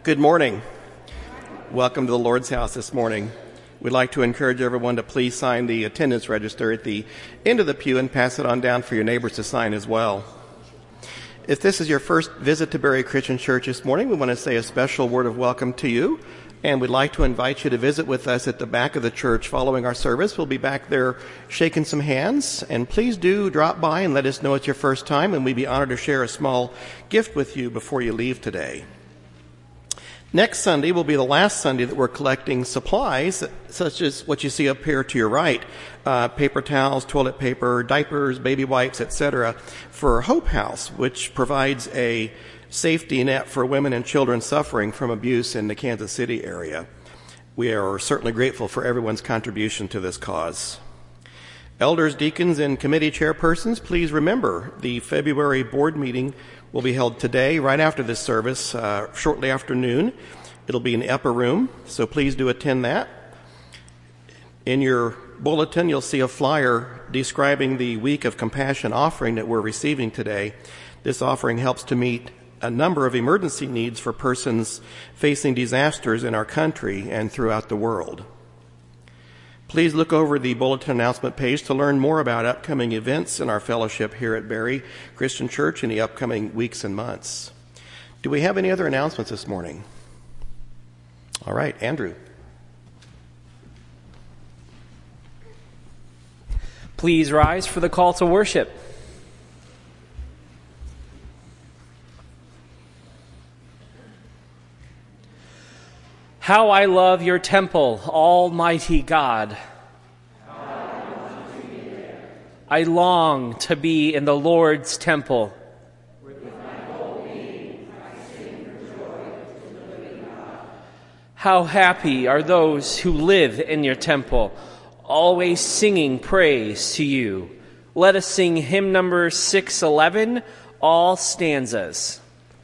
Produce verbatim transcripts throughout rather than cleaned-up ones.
Good morning. Welcome to the Lord's house this morning. We'd like to encourage everyone to please sign the attendance register at the end of the pew and pass it on down for your neighbors to sign as well. If this is your first visit to Berry Christian Church this morning, we want to say a special word of welcome to you, and we'd like to invite you to visit with us at the back of the church following our service. We'll be back there shaking some hands, and please do drop by and let us know it's your first time, and we'd be honored to share a small gift with you before you leave today. Next Sunday will be the last Sunday that we're collecting supplies, such as what you see up here to your right, uh, paper towels, toilet paper, diapers, baby wipes, et cetera, for Hope House, which provides a safety net for women and children suffering from abuse in the Kansas City area. We are certainly grateful for everyone's contribution to this cause. Elders, deacons, and committee chairpersons, please remember the February board meeting will be held today, right after this service, uh, shortly after noon. It'll be in the upper room, so please do attend that. In your bulletin, you'll see a flyer describing the Week of Compassion offering that we're receiving today. This offering helps to meet a number of emergency needs for persons facing disasters in our country and throughout the world. Please look over the bulletin announcement page to learn more about upcoming events in our fellowship here at Berry Christian Church in the upcoming weeks and months. Do we have any other announcements this morning? All right, Andrew. Please rise for the call to worship. How I love your temple, Almighty God. I long to be in the Lord's temple. With my whole being, I sing for joy to the living God. How happy are those who live in your temple, always singing praise to you. Let us sing hymn number six eleven, all stanzas.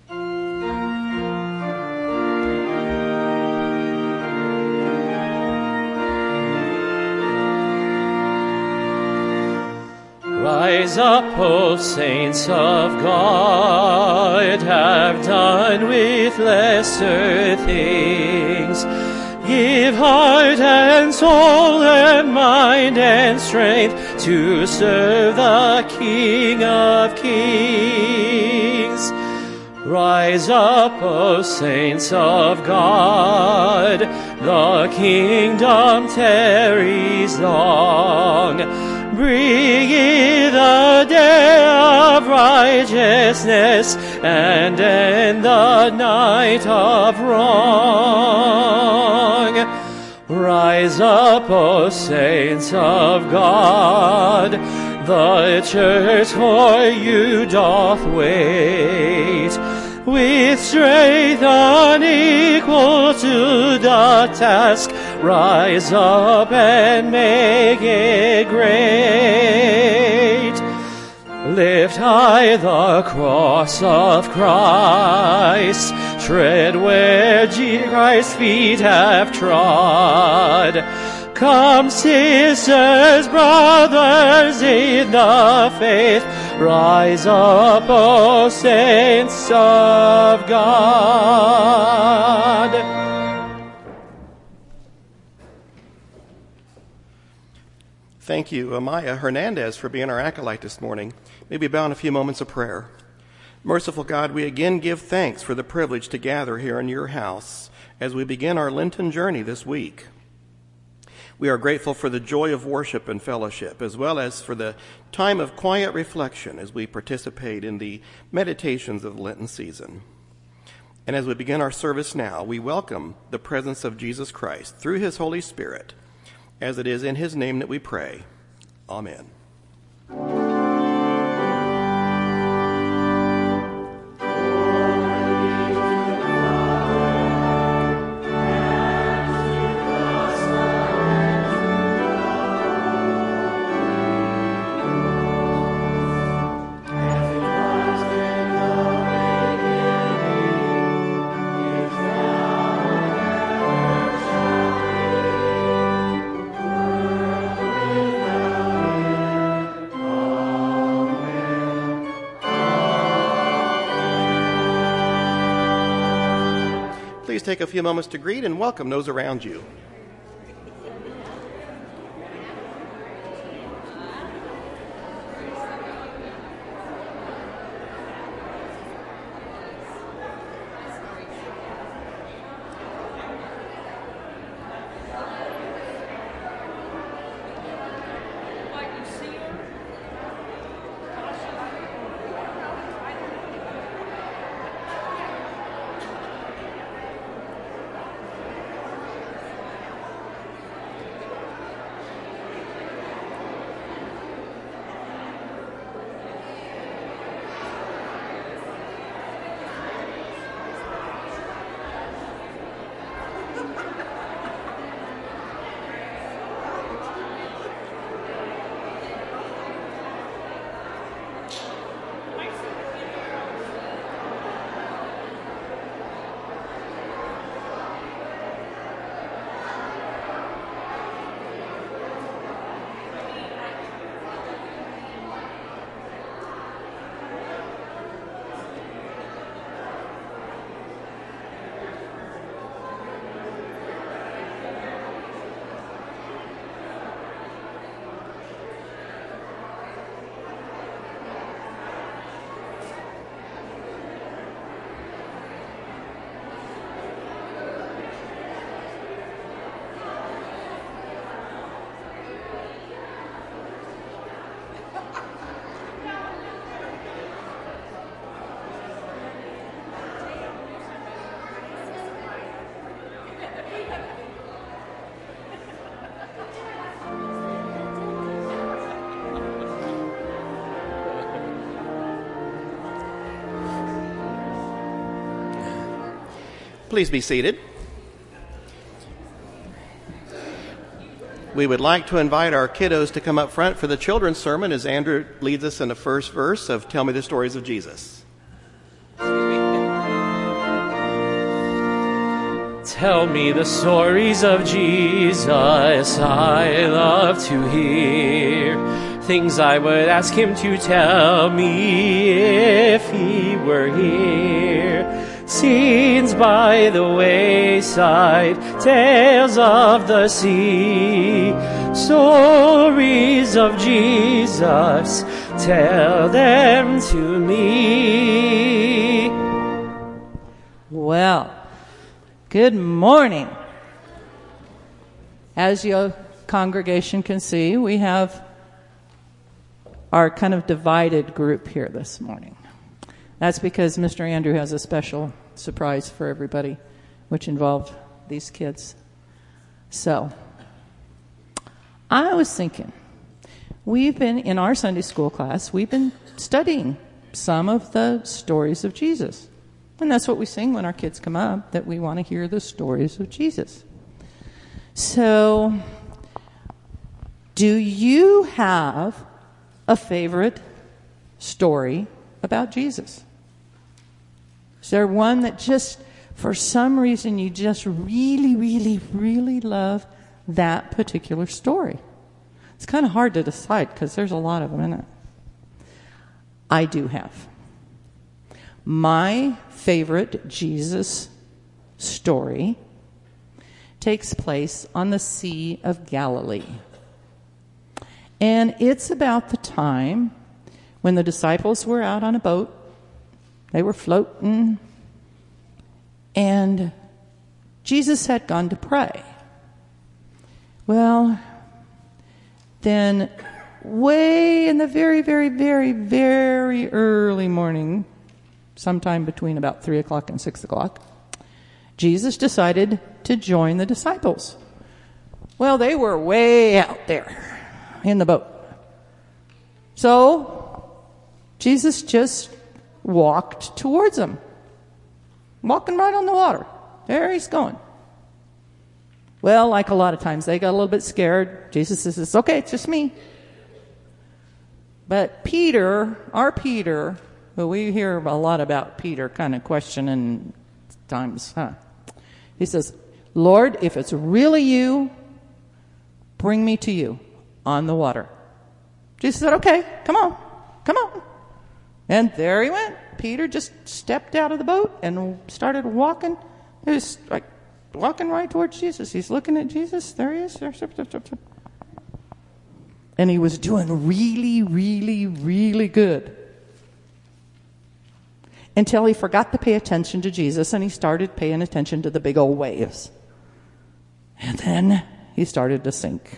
Rise up, O saints of God, have done with lesser things. Give heart and soul and mind and strength to serve the King of Kings. Rise up, O saints of God, the kingdom tarries long. Bring ye the day of righteousness, and end the night of wrong. Rise up, O saints of God, the church for you doth wait. With strength unequal to the task, rise up and make it great. Lift high the cross of Christ, tread where Christ's feet have trod. Come, sisters, brothers in the faith, rise up, O saints of God. Thank you, Amaya Hernandez, for being our acolyte this morning. Maybe bow in a few moments of prayer. Merciful God, we again give thanks for the privilege to gather here in your house as we begin our Lenten journey this week. We are grateful for the joy of worship and fellowship, as well as for the time of quiet reflection as we participate in the meditations of the Lenten season. And as we begin our service now, we welcome the presence of Jesus Christ through his Holy Spirit, as it is in his name that we pray. Amen. Oh please take a few moments to greet and welcome those around you. Please be seated. We would like to invite our kiddos to come up front for the children's sermon as Andrew leads us in the first verse of Tell Me the Stories of Jesus. Tell me the stories of Jesus, I love to hear things I would ask him to tell me if he were here. Scenes by the wayside, tales of the sea, stories of Jesus, tell them to me. Well, good morning. As your congregation can see, we have our kind of divided group here this morning. That's because Mister Andrew has a special surprise for everybody, which involved these kids. So, I was thinking, we've been, in our Sunday school class, we've been studying some of the stories of Jesus. And that's what we sing when our kids come up, that we want to hear the stories of Jesus. So, do you have a favorite story about Jesus? Is there one that just, for some reason, you just really, really, really love that particular story? It's kind of hard to decide because there's a lot of them in it. I do have. My favorite Jesus story takes place on the Sea of Galilee. And it's about the time when the disciples were out on a boat. They were floating, and Jesus had gone to pray. Well, then way in the very, very, very, very early morning, sometime between about three o'clock and six o'clock, Jesus decided to join the disciples. Well, they were way out there in the boat. So, Jesus just walked towards them. Walking right on the water. There he's going. Well, like a lot of times, they got a little bit scared. Jesus says, it's okay, it's just me. But Peter, our Peter, who we hear a lot about Peter kind of questioning times, huh? He says, Lord, if it's really you, bring me to you on the water. Jesus said, okay, come on, come on. And there he went. Peter just stepped out of the boat and started walking He was like walking right towards Jesus. He's looking at Jesus. There he is. And he was doing really, really, really good. Until he forgot to pay attention to Jesus and he started paying attention to the big old waves. And then he started to sink.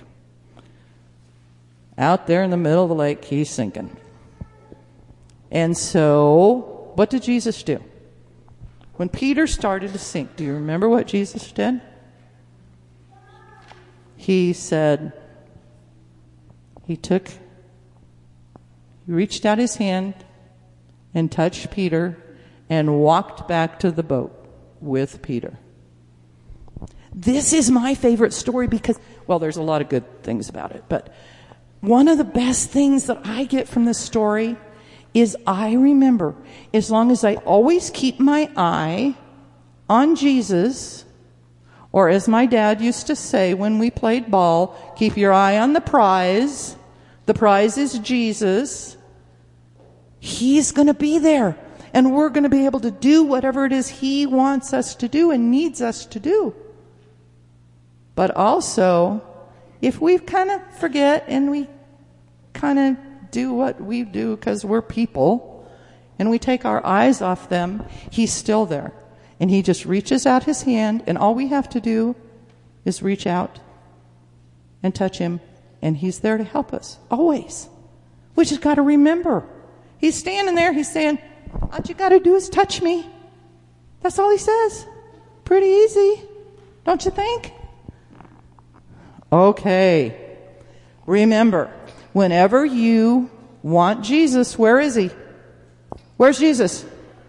Out there in the middle of the lake, he's sinking. And so, what did Jesus do? When Peter started to sink, do you remember what Jesus did? He said, he took, he reached out his hand and touched Peter and walked back to the boat with Peter. This is my favorite story because, well, there's a lot of good things about it, but one of the best things that I get from this story is I remember, as long as I always keep my eye on Jesus, or as my dad used to say when we played ball, keep your eye on the prize. The prize is Jesus. He's going to be there. And we're going to be able to do whatever it is he wants us to do and needs us to do. But also, if we kind of forget and we kind of do what we do because we're people, and we take our eyes off them, he's still there. And he just reaches out his hand, and all we have to do is reach out and touch him, and he's there to help us, always. We just got to remember. He's standing there, he's saying, all you got to do is touch me. That's all he says. Pretty easy, don't you think? Okay. Remember, whenever you want Jesus, where is he? Where's Jesus?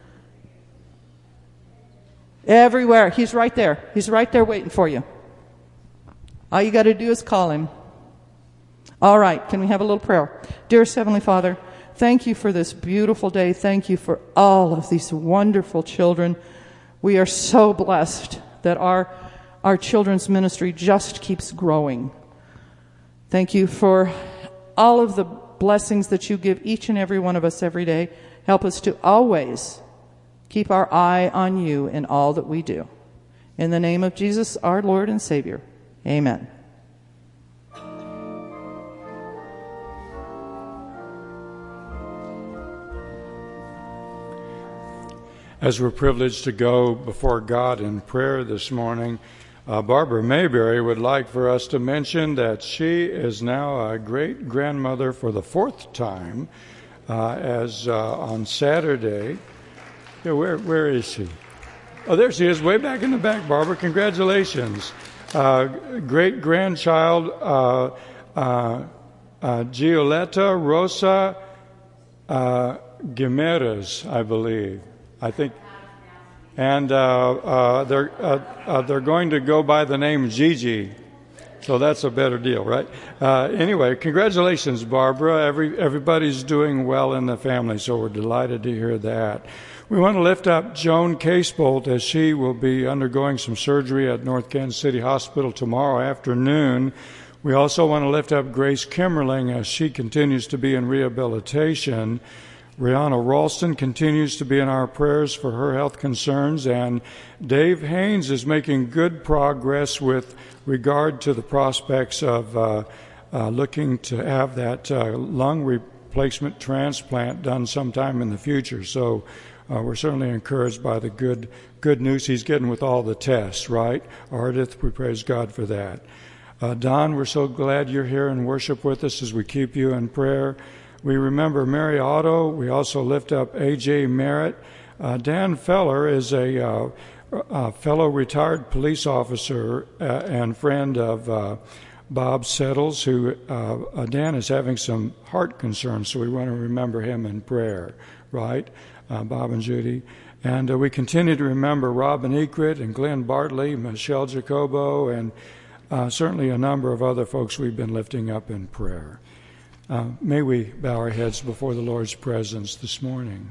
Everywhere. He's right there. He's right there waiting for you. All you got to do is call him. All right. Can we have a little prayer? Dearest Heavenly Father, thank you for this beautiful day. Thank you for all of these wonderful children. We are so blessed that our our children's ministry just keeps growing. Thank you for all of the blessings that you give each and every one of us every day. Help us to always keep our eye on you in all that we do. In the name of Jesus, our Lord and Savior. Amen. As we're privileged to go before God in prayer this morning, uh, Barbara Mayberry would like for us to mention that she is now a great-grandmother for the fourth time, uh, as uh, on Saturday. Yeah, where where is she? Oh, there she is, way back in the back, Barbara. Congratulations. Uh, great-grandchild uh, uh, uh, Gioletta Rosa uh, Gimeres, I believe. I think, and uh, uh, they're uh, uh, they're going to go by the name Gigi, so that's a better deal, right? Uh, anyway, congratulations, Barbara. Every everybody's doing well in the family, so we're delighted to hear that. We want to lift up Joan Casebolt as she will be undergoing some surgery at North Kansas City Hospital tomorrow afternoon. We also want to lift up Grace Kimmerling as she continues to be in rehabilitation. Rihanna Ralston continues to be in our prayers for her health concerns, and Dave Haynes is making good progress with regard to the prospects of uh, uh, looking to have that uh, lung replacement transplant done sometime in the future. So uh, we're certainly encouraged by the good good news he's getting with all the tests, right? Ardith, we praise God for that. Uh, Don, we're so glad you're here and worship with us as we keep you in prayer. We remember Mary Otto. We also lift up A J Merritt. Uh, Dan Feller is a, uh, a fellow retired police officer uh, and friend of uh, Bob Settles, who uh, uh, Dan is having some heart concerns, so we want to remember him in prayer, right? Uh, Bob and Judy. And uh, we continue to remember Robin Ekrit and Glenn Bartley, Michelle Jacobo, and uh, certainly a number of other folks we've been lifting up in prayer. Uh, may we bow our heads before the Lord's presence this morning.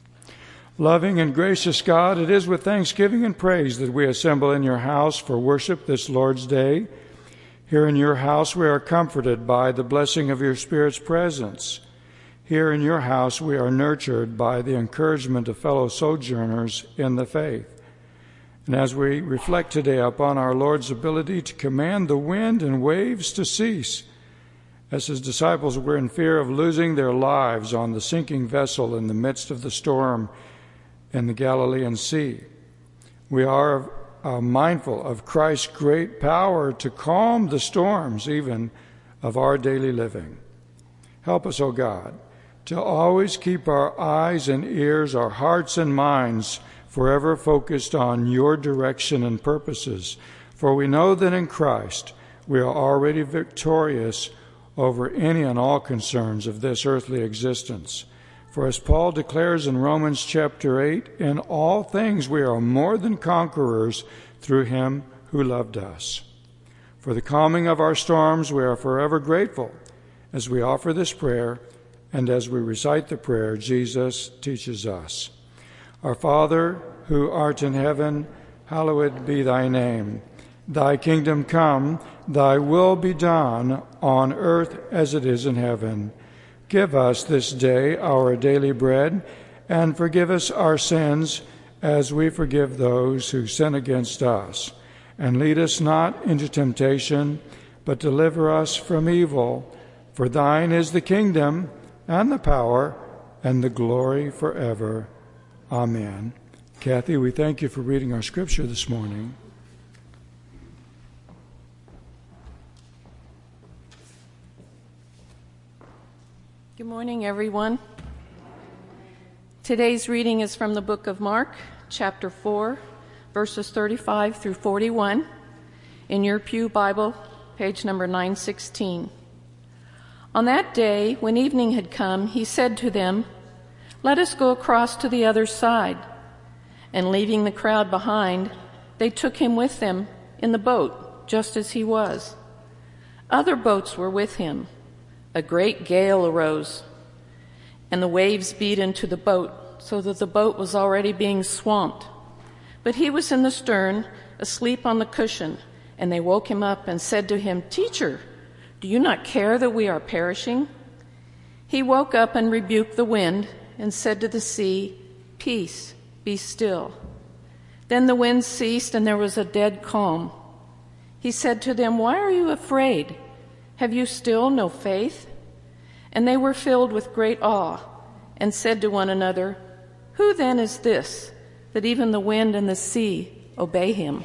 Loving and gracious God, it is with thanksgiving and praise that we assemble in your house for worship this Lord's Day. Here in your house we are comforted by the blessing of your Spirit's presence. Here in your house we are nurtured by the encouragement of fellow sojourners in the faith. And as we reflect today upon our Lord's ability to command the wind and waves to cease, as his disciples were in fear of losing their lives on the sinking vessel in the midst of the storm in the Galilean Sea, we are uh, mindful of Christ's great power to calm the storms even of our daily living. Help us, O God, to always keep our eyes and ears, our hearts and minds forever focused on your direction and purposes, for we know that in Christ we are already victorious over any and all concerns of this earthly existence. For as Paul declares in Romans chapter eight, in all things we are more than conquerors through him who loved us. For the calming of our storms, we are forever grateful as we offer this prayer and as we recite the prayer Jesus teaches us. Our Father, who art in heaven, hallowed be thy name. Thy kingdom come, thy will be done on earth as it is in heaven. Give us this day our daily bread, and forgive us our sins as we forgive those who sin against us. And lead us not into temptation, but deliver us from evil. For thine is the kingdom, and the power, and the glory forever. Amen. Kathy, we thank you for reading our scripture this morning. Good morning, everyone. Today's reading is from the book of Mark, chapter four, verses thirty-five through forty-one, in your Pew Bible, page number nine sixteen. On that day, when evening had come, he said to them, "Let us go across to the other side." And leaving the crowd behind, they took him with them in the boat, just as he was. Other boats were with him. A great gale arose, and the waves beat into the boat, so that the boat was already being swamped. But he was in the stern, asleep on the cushion, and they woke him up and said to him, "Teacher, do you not care that we are perishing?" He woke up and rebuked the wind and said to the sea, "Peace, be still." Then the wind ceased and there was a dead calm. He said to them, "Why are you afraid? Have you still no faith?" And they were filled with great awe and said to one another, "Who then is this, that even the wind and the sea obey him?"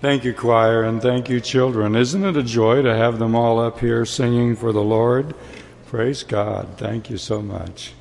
Thank you, choir, and thank you, children. Isn't it a joy to have them all up here singing for the Lord? Praise God. Thank you so much.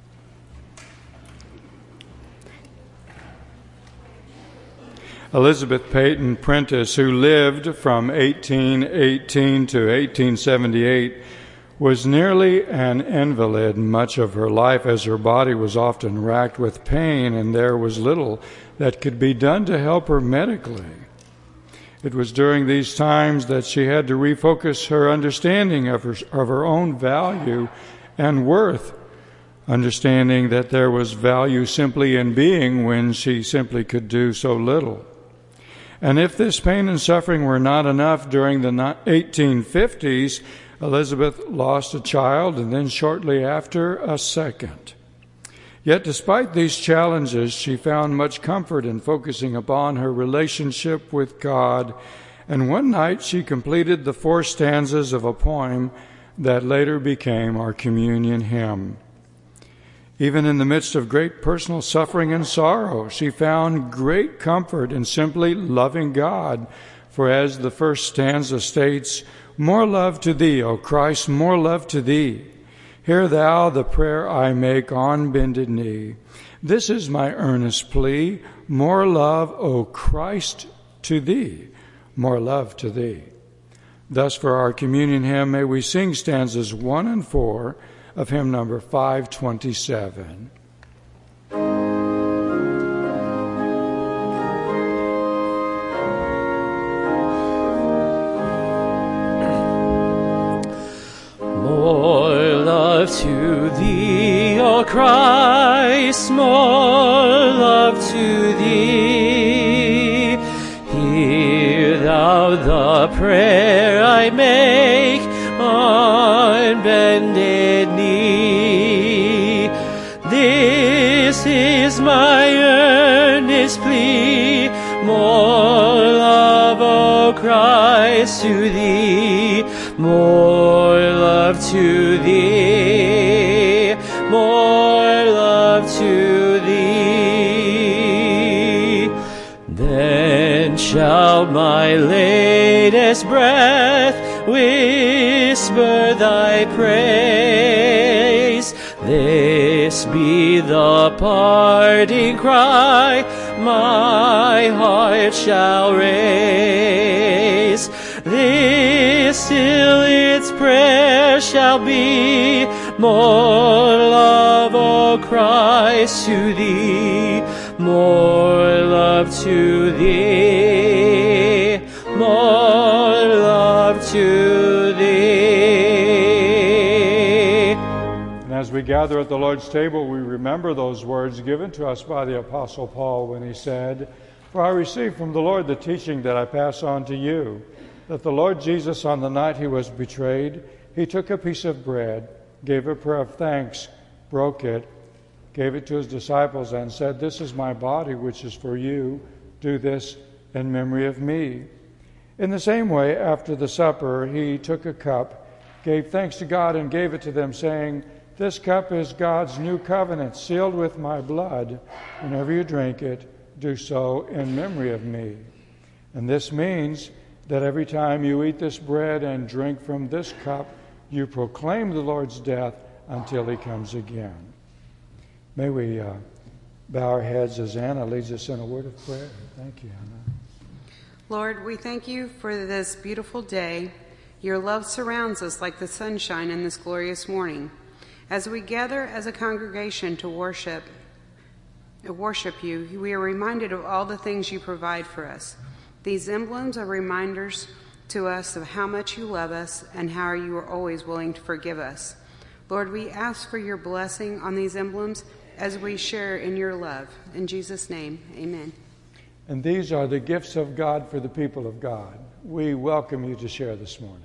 Elizabeth Peyton Prentice, who lived from eighteen eighteen to eighteen seventy-eight, was nearly an invalid much of her life, as her body was often racked with pain and there was little that could be done to help her medically. It was during these times that she had to refocus her understanding of her, of her own value and worth, understanding that there was value simply in being when she simply could do so little. And if this pain and suffering were not enough, during the eighteen fifties, Elizabeth lost a child and then shortly after a second. Yet despite these challenges, she found much comfort in focusing upon her relationship with God, and one night she completed the four stanzas of a poem that later became our communion hymn. Even in the midst of great personal suffering and sorrow, she found great comfort in simply loving God, for as the first stanza states, "More love to thee, O Christ, more love to thee. Hear thou the prayer I make on bended knee. This is my earnest plea, more love, O Christ, to thee, more love to thee." Thus, for our communion hymn, may we sing stanzas one and four of hymn number five twenty-seven. To thee, O Christ, more love to thee. Hear thou the prayer I make on bended knee. This is my earnest plea, more love, O Christ, to thee, more love to thee, more love to thee. Then shall my latest breath whisper thy praise. This be the parting cry my heart shall raise. This still its prayer shall be, more love, O Christ, to thee, more love to thee, more love to thee. And as we gather at the Lord's table, we remember those words given to us by the Apostle Paul when he said, "For I received from the Lord the teaching that I pass on to you, that the Lord Jesus, on the night he was betrayed, he took a piece of bread, gave a prayer of thanks, broke it, gave it to his disciples, and said, 'This is my body, which is for you. Do this in memory of me.' In the same way, after the supper, he took a cup, gave thanks to God, and gave it to them, saying, 'This cup is God's new covenant, sealed with my blood. Whenever you drink it, do so in memory of me.' And this means that every time you eat this bread and drink from this cup, you proclaim the Lord's death until he comes again." May we uh, bow our heads as Anna leads us in a word of prayer. Thank you, Anna. Lord, we thank you for this beautiful day. Your love surrounds us like the sunshine in this glorious morning. As we gather as a congregation to worship, worship you, we are reminded of all the things you provide for us. These emblems are reminders to us of how much you love us and how you are always willing to forgive us. Lord, we ask for your blessing on these emblems as we share in your love. In Jesus' name, amen. And these are the gifts of God for the people of God. We welcome you to share this morning.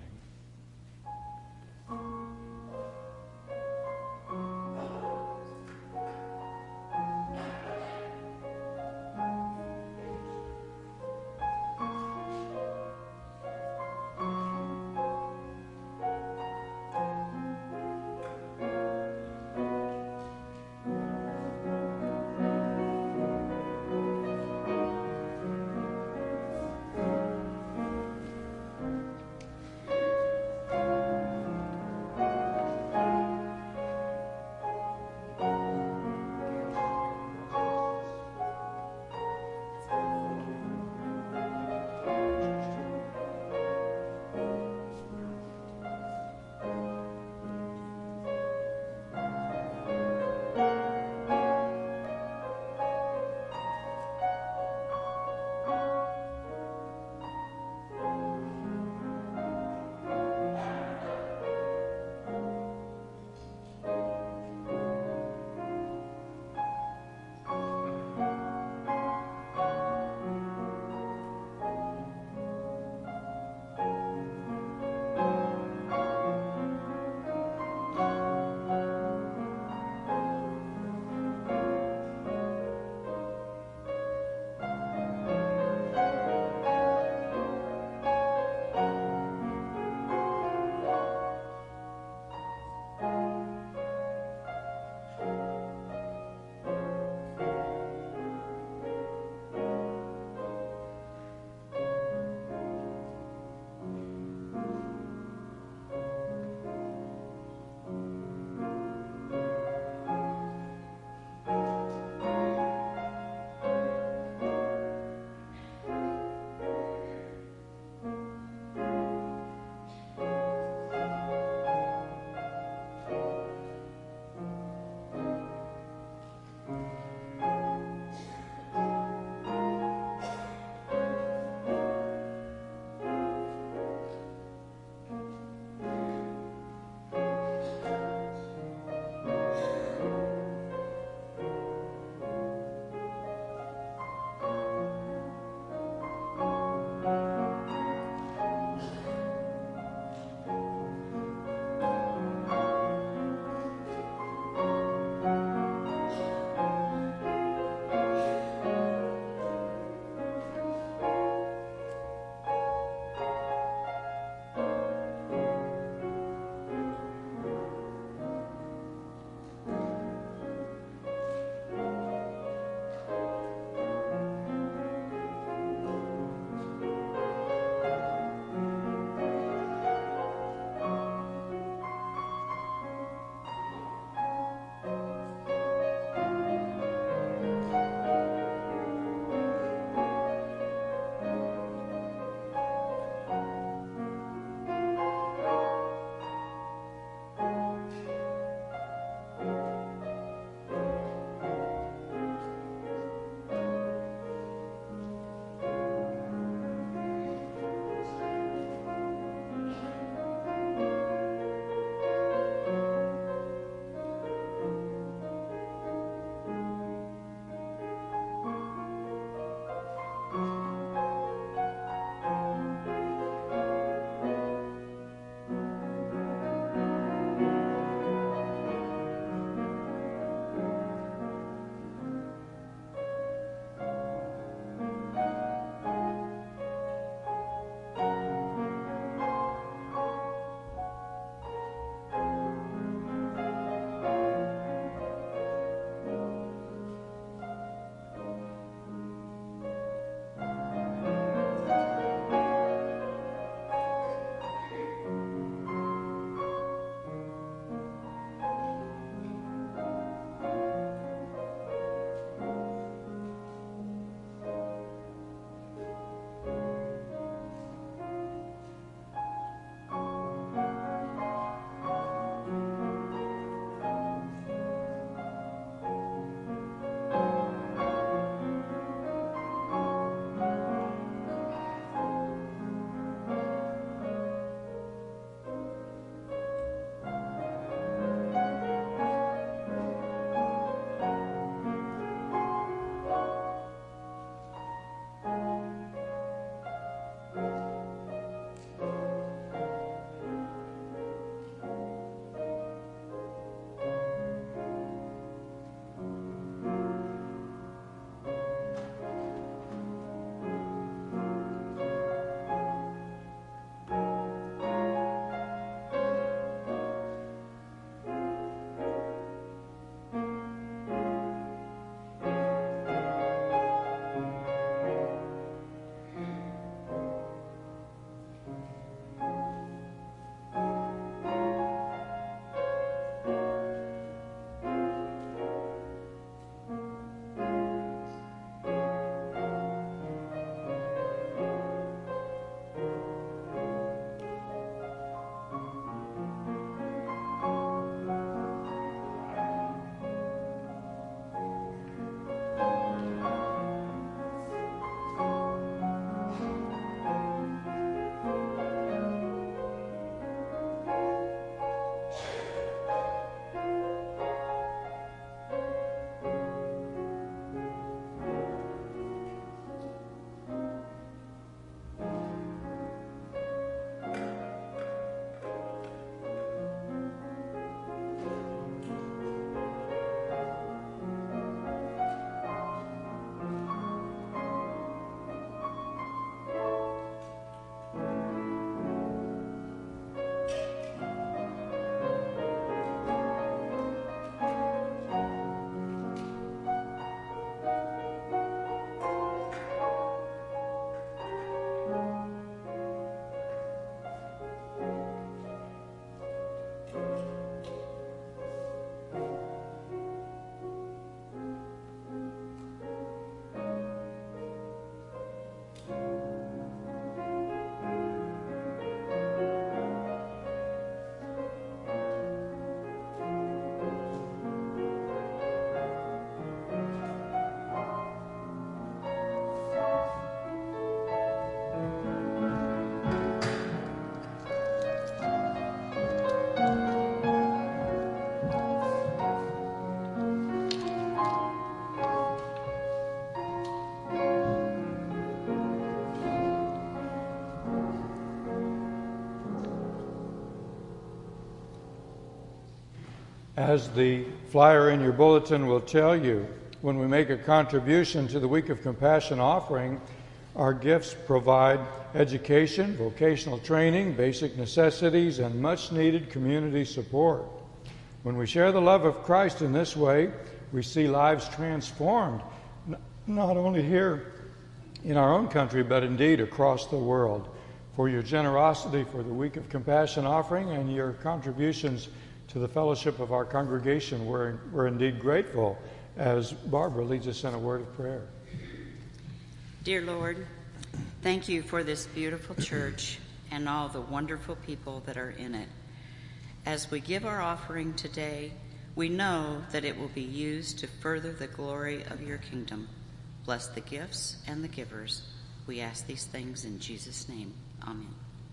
As the flyer in your bulletin will tell you, when we make a contribution to the Week of Compassion offering, our gifts provide education, vocational training, basic necessities, and much-needed community support. When we share the love of Christ in this way, we see lives transformed, not only here in our own country, but indeed across the world. For your generosity for the Week of Compassion offering and your contributions to the fellowship of our congregation, we're, we're indeed grateful as Barbara leads us in a word of prayer. Dear Lord, thank you for this beautiful church and all the wonderful people that are in it. As we give our offering today, we know that it will be used to further the glory of your kingdom. Bless the gifts and the givers. We ask these things in Jesus' name. Amen.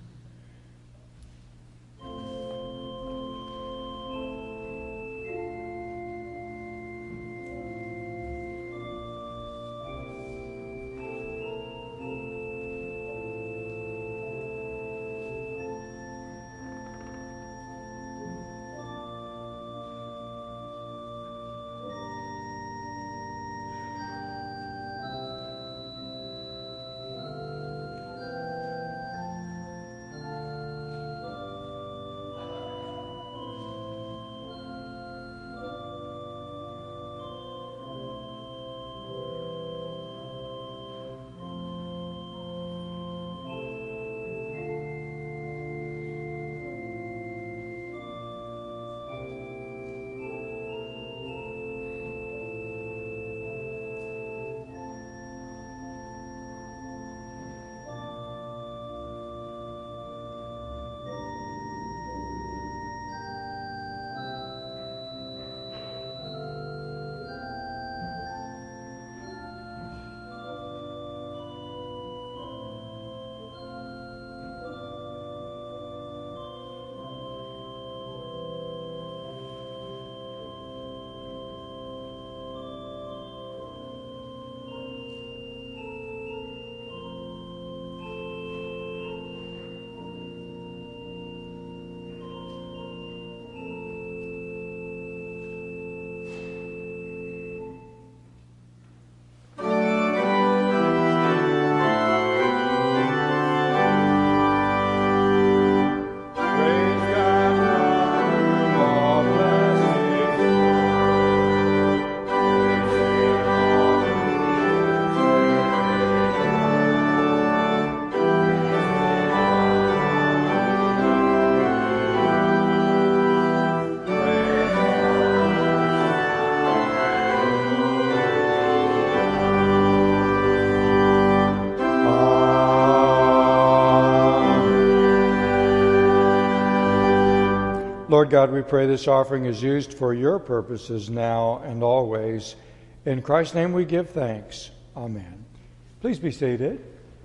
Lord God, we pray this offering is used for your purposes now and always. In Christ's name we give thanks. Amen. Please be seated.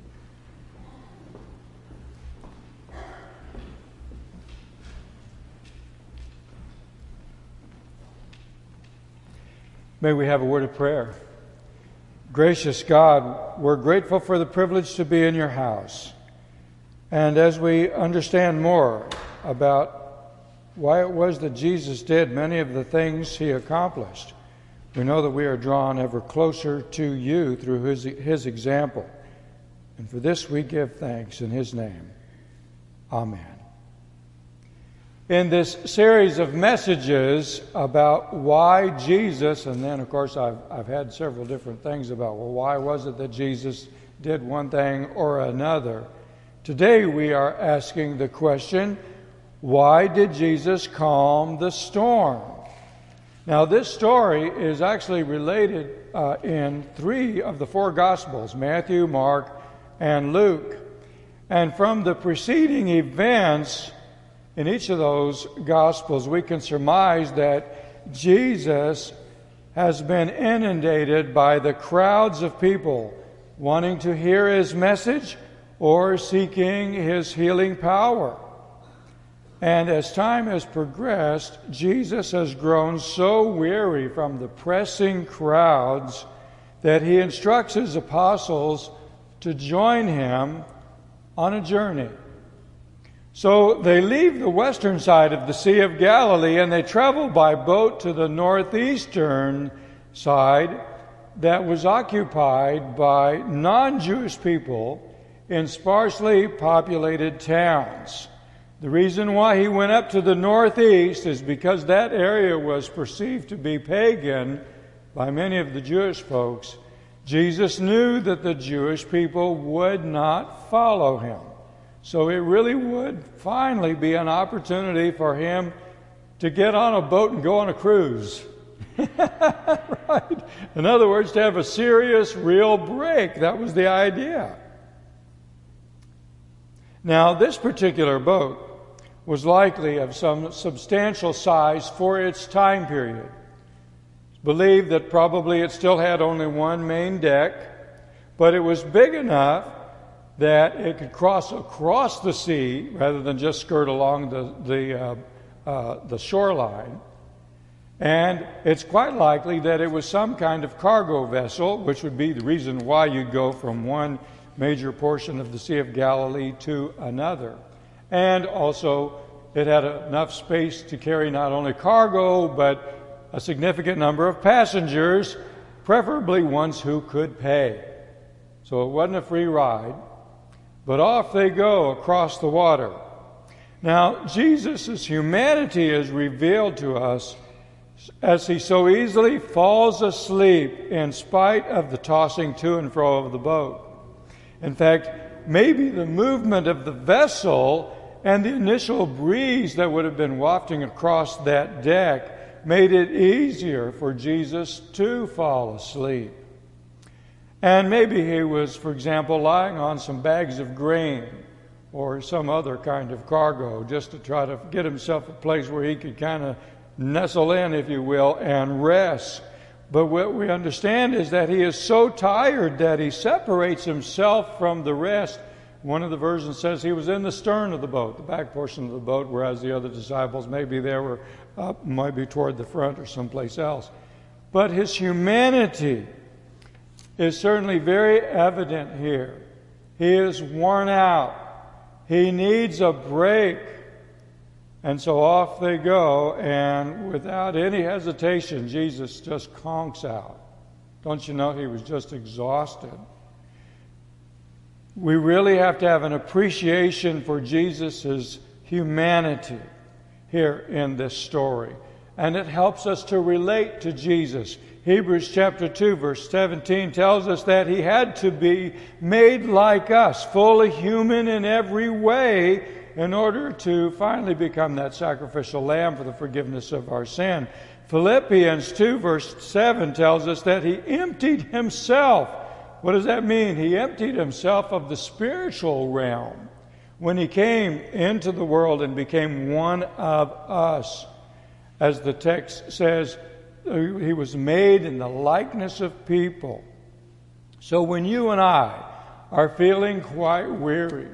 May we have a word of prayer. Gracious God, we're grateful for the privilege to be in your house. And as we understand more about why it was that Jesus did many of the things he accomplished, we know that we are drawn ever closer to you through his, his example. And for this we give thanks in his name. Amen. In this series of messages about why Jesus, and then of course I've, I've had several different things about, well, why was it that Jesus did one thing or another? Today we are asking the question, why did Jesus calm the storm? Now this story is actually related uh, in three of the four Gospels, Matthew, Mark, and Luke. And from the preceding events in each of those Gospels, we can surmise that Jesus has been inundated by the crowds of people wanting to hear his message or seeking his healing power. And as time has progressed, Jesus has grown so weary from the pressing crowds that he instructs his apostles to join him on a journey. So they leave the western side of the Sea of Galilee and they travel by boat to the northeastern side that was occupied by non-Jewish people in sparsely populated towns. The reason why he went up to the northeast is because that area was perceived to be pagan by many of the Jewish folks. Jesus knew that the Jewish people would not follow him. So it really would finally be an opportunity for him to get on a boat and go on a cruise. Right? In other words, to have a serious, real break. That was the idea. Now, this particular boat was likely of some substantial size for its time period. It's believed that probably it still had only one main deck, but it was big enough that it could cross across the sea rather than just skirt along the the, uh, uh, the shoreline. And it's quite likely that it was some kind of cargo vessel, which would be the reason why you go from one major portion of the Sea of Galilee to another. And also, it had enough space to carry not only cargo, but a significant number of passengers, preferably ones who could pay. So it wasn't a free ride. But off they go across the water. Now, Jesus' humanity is revealed to us as he so easily falls asleep in spite of the tossing to and fro of the boat. In fact, maybe the movement of the vessel and the initial breeze that would have been wafting across that deck made it easier for Jesus to fall asleep. And maybe he was, for example, lying on some bags of grain or some other kind of cargo just to try to get himself a place where he could kind of nestle in, if you will, and rest. But what we understand is that he is so tired that he separates himself from the rest. One of the versions says he was in the stern of the boat, the back portion of the boat, whereas the other disciples, maybe they were up, might be toward the front or someplace else. But his humanity is certainly very evident here. He is worn out. He needs a break. And so off they go, and without any hesitation, Jesus just conks out. Don't you know he was just exhausted? We really have to have an appreciation for Jesus' humanity here in this story. And it helps us to relate to Jesus. Hebrews chapter two, verse seventeen tells us that he had to be made like us, fully human in every way, in order to finally become that sacrificial lamb for the forgiveness of our sin. Philippians two, verse seven tells us that he emptied himself. What does that mean? He emptied himself of the spiritual realm when he came into the world and became one of us. As the text says, he was made in the likeness of people. So when you and I are feeling quite weary,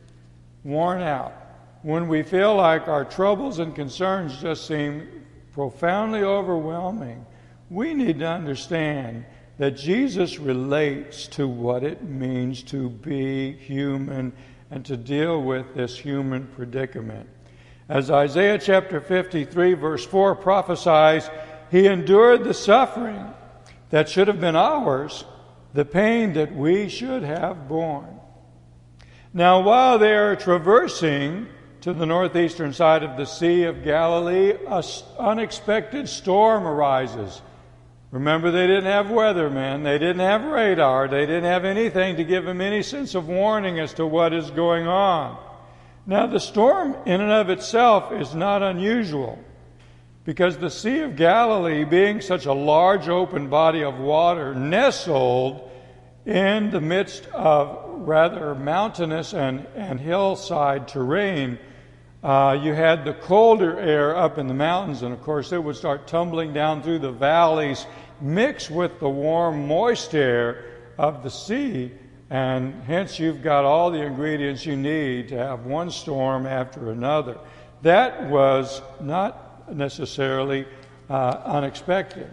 worn out, when we feel like our troubles and concerns just seem profoundly overwhelming, we need to understand that Jesus relates to what it means to be human and to deal with this human predicament. As Isaiah chapter fifty-three, verse four prophesies, he endured the suffering that should have been ours, the pain that we should have borne. Now, while they are traversing to the northeastern side of the Sea of Galilee, an unexpected storm arises. Remember, they didn't have weathermen, they didn't have radar, they didn't have anything to give them any sense of warning as to what is going on. Now, the storm in and of itself is not unusual, because the Sea of Galilee, being such a large open body of water, nestled in the midst of rather mountainous and, and hillside terrain, uh, you had the colder air up in the mountains, and of course it would start tumbling down through the valleys, mixed with the warm, moist air of the sea, and hence you've got all the ingredients you need to have one storm after another. That was not necessarily uh, unexpected.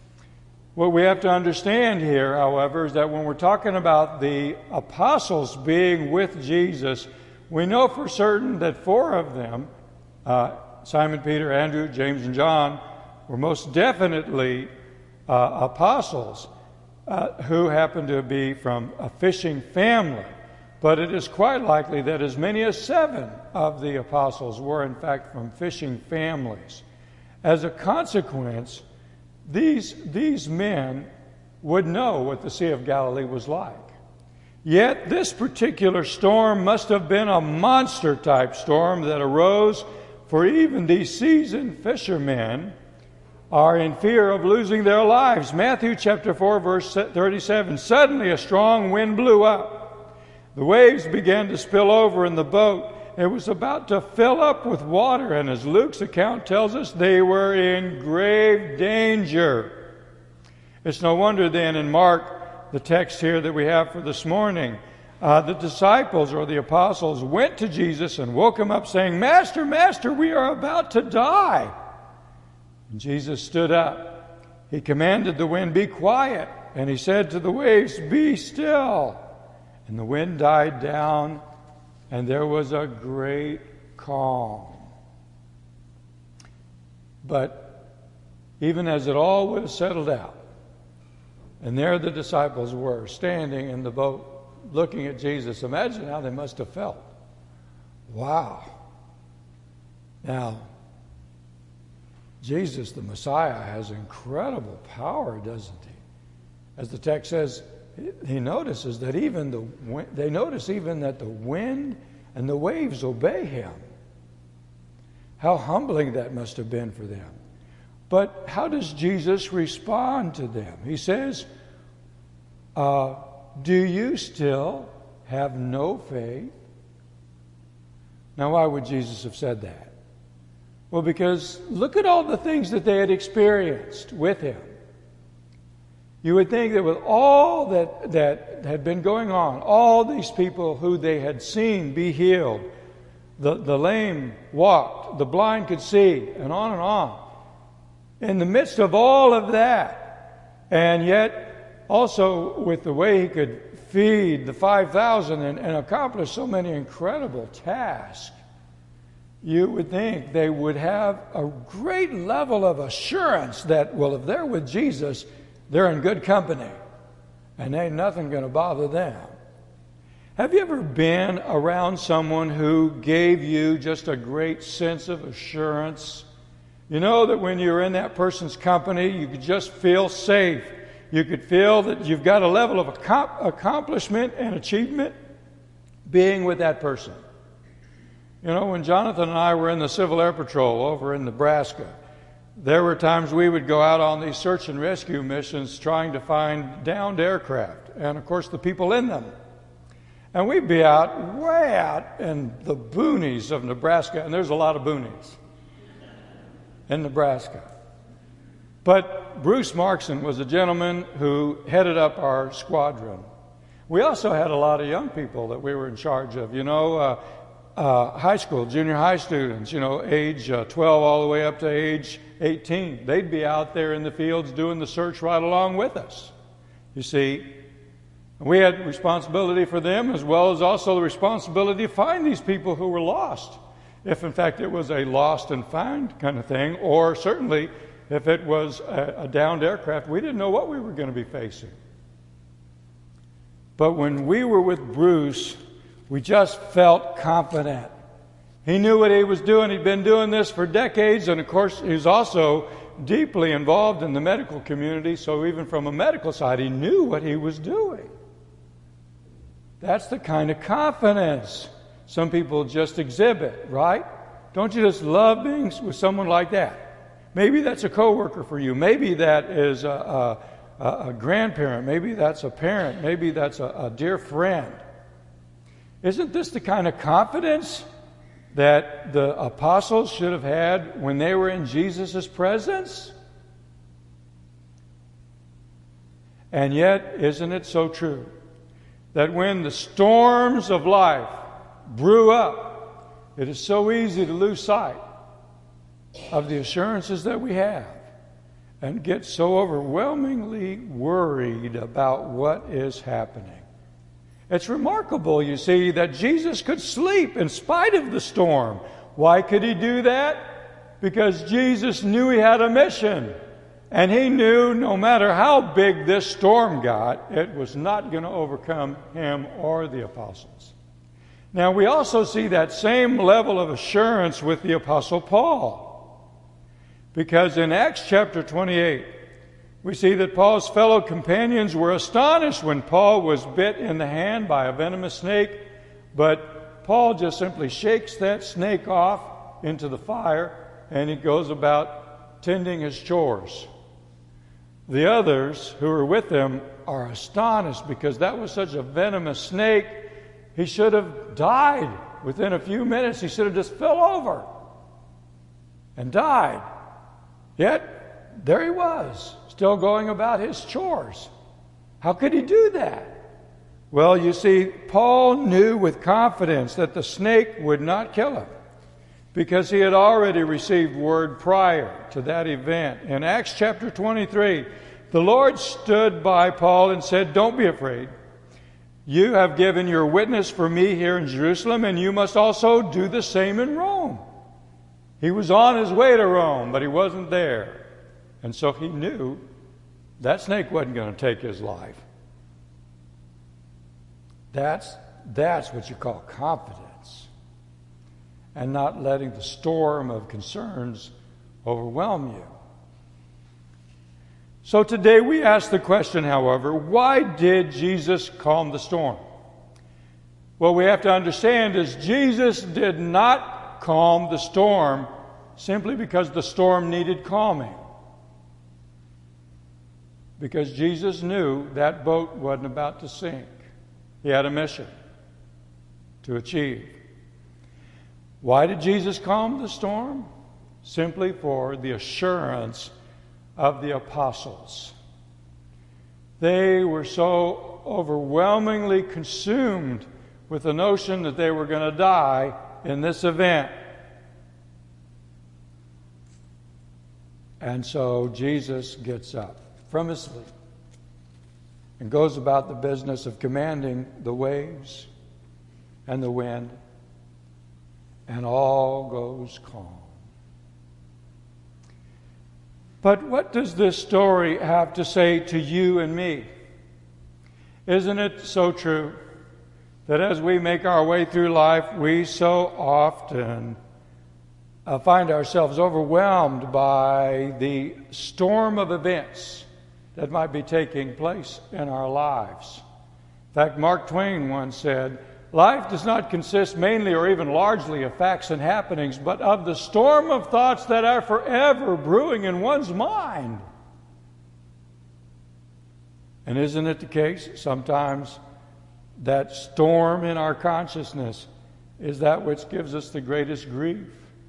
What we have to understand here, however, is that when we're talking about the apostles being with Jesus, We know for certain that four of them, uh, Simon, Peter, Andrew, James, and John, were most definitely uh, apostles uh, who happened to be from a fishing family. But it is quite likely that as many as seven of the apostles were, in fact, from fishing families. As a consequence, these, these men would know what the Sea of Galilee was like. Yet this particular storm must have been a monster-type storm that arose, for even these seasoned fishermen are in fear of losing their lives. Matthew chapter four, verse thirty-seven, suddenly a strong wind blew up. The waves began to spill over in the boat. It was about to fill up with water, and as Luke's account tells us, they were in grave danger. It's no wonder then in Mark, the text here that we have for this morning, uh, the disciples or the apostles went to Jesus and woke him up saying, "Master, Master, we are about to die." And Jesus stood up. He commanded the wind, "Be quiet." And he said to the waves, "Be still." And the wind died down, and there was a great calm. But even as it all was settled out, and there the disciples were standing in the boat looking at Jesus, imagine how they must have felt. Wow. Now, Jesus, the Messiah, has incredible power, doesn't he? As the text says, he notices that even the they notice even that the wind and the waves obey him. How humbling that must have been for them. But how does Jesus respond to them? He says, uh, "Do you still have no faith?" Now, why would Jesus have said that? Well, because look at all the things that they had experienced with him. You would think that with all that, that had been going on, all these people who they had seen be healed, the, the lame walked, the blind could see, and on and on. In the midst of all of that, and yet also with the way he could feed the five thousand and, and accomplish so many incredible tasks, you would think they would have a great level of assurance that, well, if they're with Jesus, they're in good company, and ain't nothing going to bother them. Have you ever been around someone who gave you just a great sense of assurance? You know that when you're in that person's company, you could just feel safe. You could feel that you've got a level of accomplishment and achievement being with that person. You know, when Jonathan and I were in the Civil Air Patrol over in Nebraska, there were times we would go out on these search and rescue missions trying to find downed aircraft and, of course, the people in them. And we'd be out, way out in the boonies of Nebraska, and there's a lot of boonies in Nebraska. But Bruce Markson was a gentleman who headed up our squadron. We also had a lot of young people that we were in charge of, you know, uh, uh, high school, junior high students, you know, age uh, twelve all the way up to age eighteen. They'd be out there in the fields doing the search right along with us. You see, we had responsibility for them as well as also the responsibility to find these people who were lost. If, in fact, it was a lost and found kind of thing, or certainly if it was a, a downed aircraft, we didn't know what we were going to be facing. But when we were with Bruce, we just felt confident. He knew what he was doing. He'd been doing this for decades, and of course, he was also deeply involved in the medical community, so even from a medical side, he knew what he was doing. That's the kind of confidence some people just exhibit, right? Don't you just love being with someone like that? Maybe that's a coworker for you. Maybe that is a, a, a grandparent. Maybe that's a parent. Maybe that's a, a dear friend. Isn't this the kind of confidence that the apostles should have had when they were in Jesus' presence? And yet, isn't it so true that when the storms of life brew up, it is so easy to lose sight of the assurances that we have and get so overwhelmingly worried about what is happening. It's remarkable, you see, that Jesus could sleep in spite of the storm. Why could he do that? Because Jesus knew he had a mission. And he knew no matter how big this storm got, it was not going to overcome him or the apostles. Now, we also see that same level of assurance with the Apostle Paul. Because in Acts chapter twenty-eight, we see that Paul's fellow companions were astonished when Paul was bit in the hand by a venomous snake, but Paul just simply shakes that snake off into the fire, and he goes about tending his chores. The others who were with him are astonished because that was such a venomous snake. He should have died within a few minutes. He should have just fell over and died. Yet, there he was, still going about his chores. How could he do that? Well, you see, Paul knew with confidence that the snake would not kill him because he had already received word prior to that event. In Acts chapter twenty-three, the Lord stood by Paul and said, "Don't be afraid. You have given your witness for me here in Jerusalem, and you must also do the same in Rome." He was on his way to Rome, but he wasn't there. And so he knew that snake wasn't going to take his life. That's, that's what you call confidence, and not letting the storm of concerns overwhelm you. So today we ask the question, however, why did Jesus calm the storm? What we have to understand is Jesus did not calm the storm simply because the storm needed calming. Because Jesus knew that boat wasn't about to sink. He had a mission to achieve. Why did Jesus calm the storm? Simply for the assurance of the apostles. They were so overwhelmingly consumed with the notion that they were going to die in this event. And so Jesus gets up from his sleep and goes about the business of commanding the waves and the wind, and all goes calm. But what does this story have to say to you and me? Isn't it so true that as we make our way through life, we so often uh, find ourselves overwhelmed by the storm of events that might be taking place in our lives? In fact, Mark Twain once said, "Life does not consist mainly or even largely of facts and happenings, but of the storm of thoughts that are forever brewing in one's mind." And isn't it the case? Sometimes that storm in our consciousness is that which gives us the greatest grief.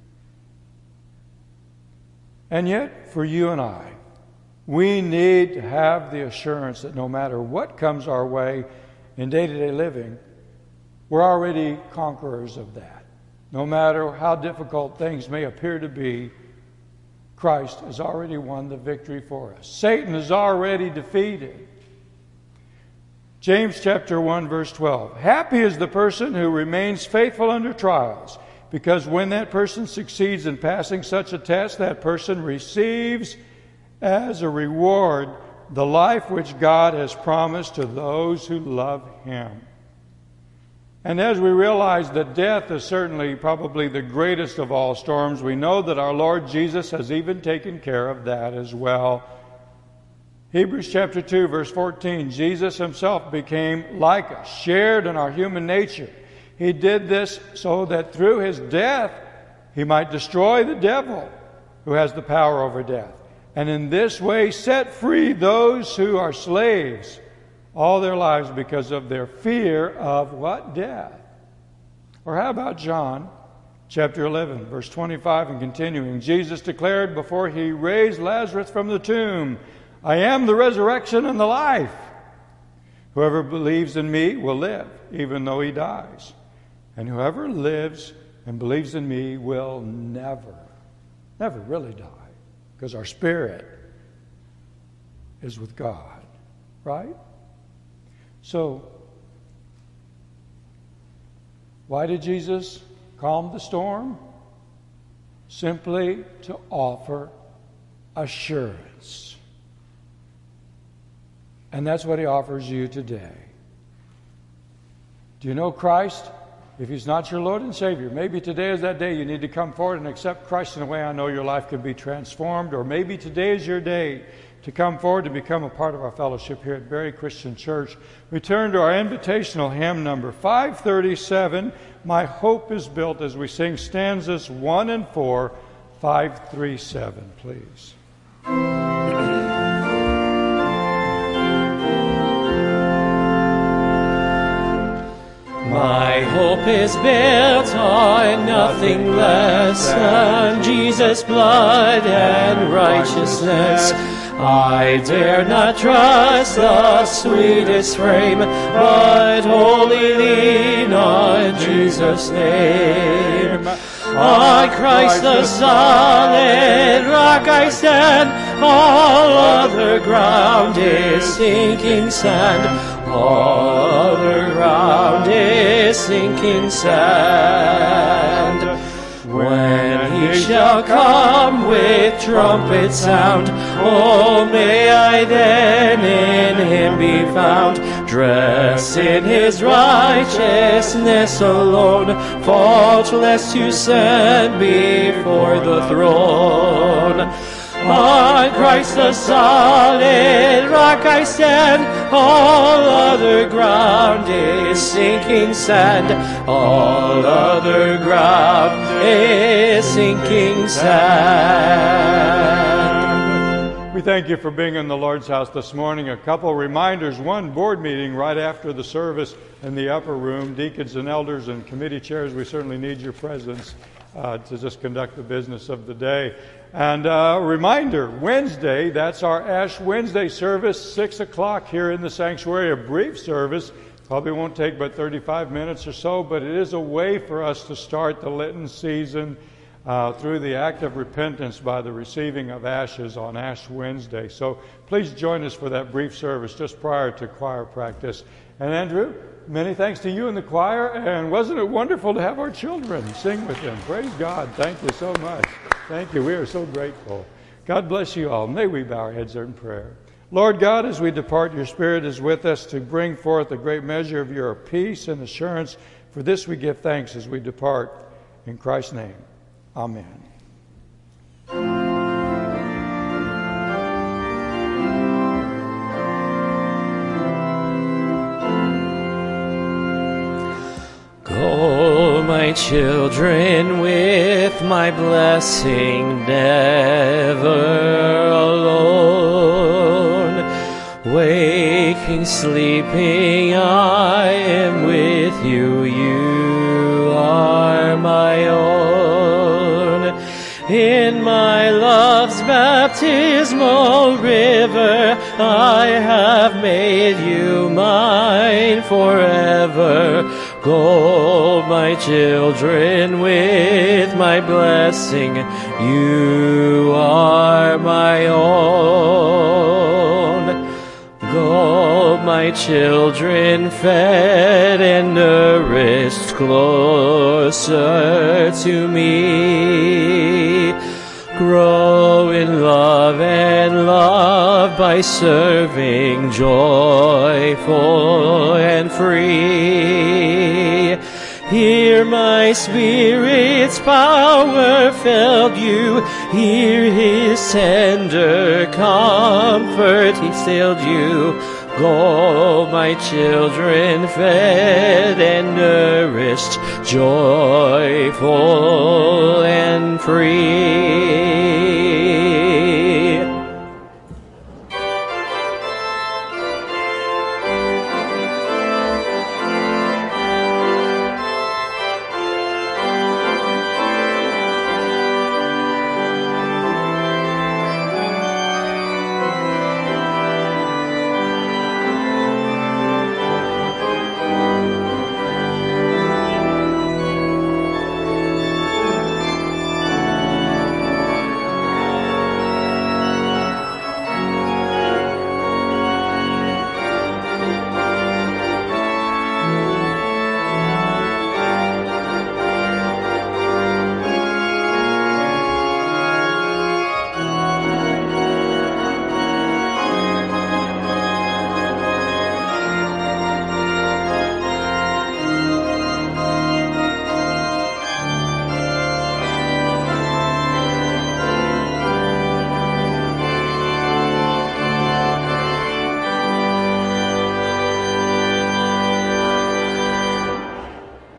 And yet, for you and I, we need to have the assurance that no matter what comes our way in day-to-day living, we're already conquerors of that. No matter how difficult things may appear to be, Christ has already won the victory for us. Satan is already defeated. James chapter one, verse twelve. "Happy is the person who remains faithful under trials, because when that person succeeds in passing such a test, that person receives as a reward the life which God has promised to those who love Him." And as we realize that death is certainly probably the greatest of all storms, we know that our Lord Jesus has even taken care of that as well. Hebrews chapter two, verse fourteen, Jesus himself became like us, shared in our human nature. He did this so that through his death, he might destroy the devil who has the power over death, and in this way set free those who are slaves all their lives because of their fear of what? Death. Or how about John chapter eleven, verse twenty-five and continuing? Jesus declared before he raised Lazarus from the tomb, "I am the resurrection and the life. Whoever believes in me will live, even though he dies. And whoever lives and believes in me will never, never really die, because our spirit is with God." Right? So, Why did Jesus calm the storm? Simply to offer assurance. And that's what he offers you today. Do you know Christ? If he's not your Lord and Savior, maybe today is that day you need to come forward and accept Christ in a way I know your life can be transformed. Or maybe today is your day to come forward to become a part of our fellowship here at Berry Christian Church. We turn to our invitational hymn number five thirty-seven, My Hope is Built, as we sing stanzas one and four, five thirty-seven, please. My hope is built on nothing less than Jesus' blood and righteousness. I dare not trust the sweetest frame, but wholly lean on Jesus' name. On Christ the solid rock I stand, all other ground is sinking sand. All other ground is sinking sand. When he shall come with trumpet sound, oh, may I then in him be found, dressed in his righteousness alone, faultless to stand before the throne. On Christ the solid rock I stand, all other ground is sinking sand. All other ground is sinking sand. We thank you for being in the Lord's house this morning. A couple reminders. One, board meeting right after the service in the upper room. Deacons and elders and committee chairs, we certainly need your presence uh, to just conduct the business of the day. And a uh, reminder, Wednesday, that's our Ash Wednesday service, six o'clock here in the sanctuary, a brief service. Probably won't take but thirty-five minutes or so, but it is a way for us to start the Lenten season uh, through the act of repentance by the receiving of ashes on Ash Wednesday. So please join us for that brief service just prior to choir practice. And Andrew, many thanks to you and the choir, and wasn't it wonderful to have our children sing with them? Praise God. Thank you so much. Thank you. We are so grateful. God bless you all. May we bow our heads in prayer. Lord God, as we depart, your Spirit is with us to bring forth a great measure of your peace and assurance. For this we give thanks as we depart. In Christ's name, amen. Go, my children, with my blessing, never alone. Waking, sleeping, I am with you. You are my own. In my love's baptismal river, I have made you mine forever. Go, my children, with my blessing, you are my own. Go, my children, fed and nourished closer to me. Grow in love and love by serving, joyful and free. Here my Spirit's power filled you. Here his tender comfort he stilled you. Go, my children, fed and nourished, joyful and free.